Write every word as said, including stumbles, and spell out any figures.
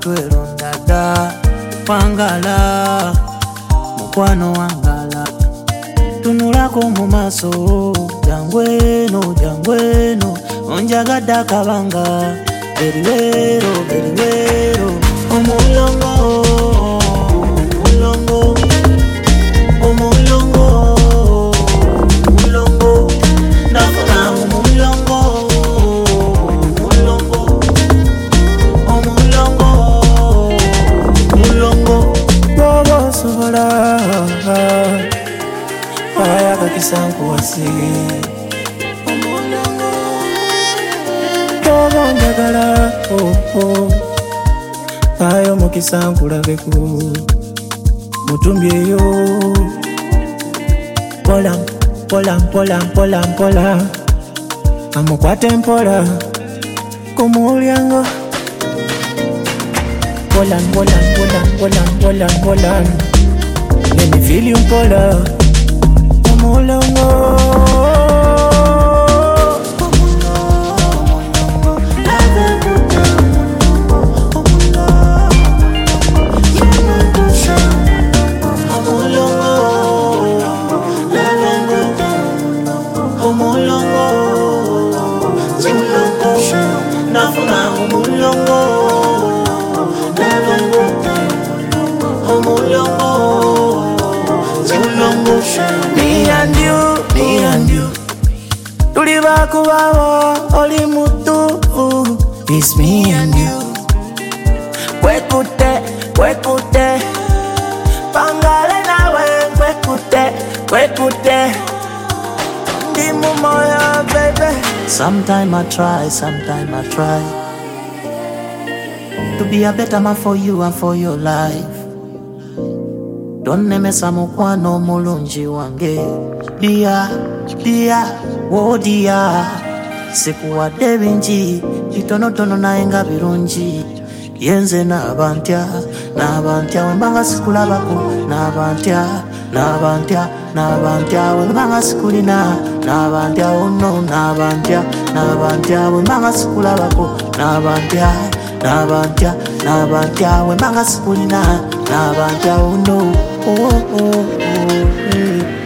mutwero ndada wangala mukwano wangala tunulako mu maso jangweno jangweno onjagadde kabanga beriwero beriwero omulongo omulongo omulongo omulongo ndafuna omulongo omulongo omulongo omulongo bobo sobola aya kakisanku wasi omulongo bobo njagala oh oh ayo mukisanku labeku mutumbyeyo pola pola pola pola pola amukwate mpola kumulyango pola pola pola pola pola pola let me feel you pola kumulyango Me and you, me and you tuliba kubawo oli mutufu. It's me and you kwekute, kwekute pangale nawe kwekute, kwekute ndi mu moyo baby. Sometime I try, sometime I try to be a better man for you and for your life. Don't nemesa mukwano mulungi wange dia dia wo dia sikuwadde bingi bitonotono naye nga birungi yenze n'abantya n'abantya wembanga sikulabako n'abantya n'abantya n'abantya wembanga sikulina n'abantya ono n'abantya n'abantya wembanga sikulabako n'abantya n'abantya n'abantya wembanga sikulina n'abantya ono oh oh oh, oh, hey.